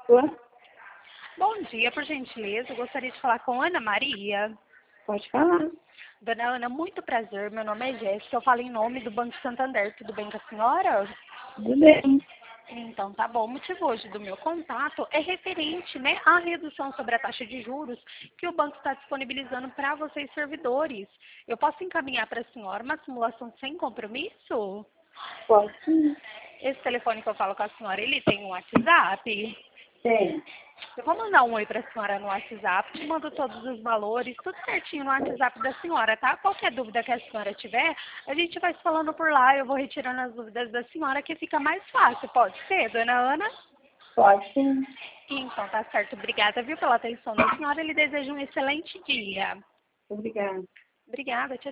Tô? Bom dia, por gentileza. Eu gostaria de falar com Ana Maria. Pode falar. Dona Ana, muito prazer. Meu nome é Jéssica. Eu falo em nome do Banco Santander. Tudo bem com a senhora? Tudo bem. Então, tá bom. O motivo hoje do meu contato é referente, né, à redução sobre a taxa de juros que o banco está disponibilizando para vocês, servidores. Eu posso encaminhar para a senhora uma simulação sem compromisso? Pode sim. Esse telefone que eu falo com a senhora, ele tem um WhatsApp? Tem. Eu vou mandar um oi para a senhora no WhatsApp, te mando todos os valores, tudo certinho no WhatsApp da senhora, tá? Qualquer dúvida que a senhora tiver, a gente vai se falando por lá, eu vou retirando as dúvidas da senhora, que fica mais fácil. Pode ser, dona Ana? Pode sim. Então, tá certo. Obrigada, viu, pela atenção da senhora. Ele deseja um excelente dia. Obrigada. Obrigada, tchau.